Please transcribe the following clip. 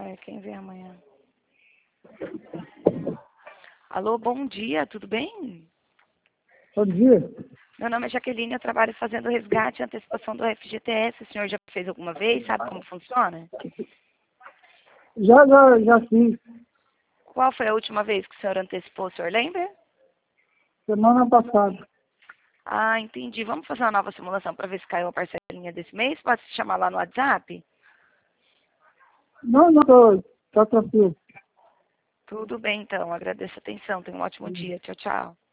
Quem vem amanhã? Alô, bom dia, tudo bem? Bom dia. Meu nome é Jaqueline, eu trabalho fazendo resgate e antecipação do FGTS. O senhor já fez alguma vez? Sabe como funciona? Já fiz. Qual foi a última vez que o senhor antecipou? O senhor lembra? Semana passada. Ah, entendi. Vamos fazer uma nova simulação para ver se caiu a parcelinha desse mês? Pode se chamar lá no WhatsApp? Não, tá tranquilo. Tudo bem, então. Agradeço a atenção. Tenha um ótimo dia. Tchau, tchau.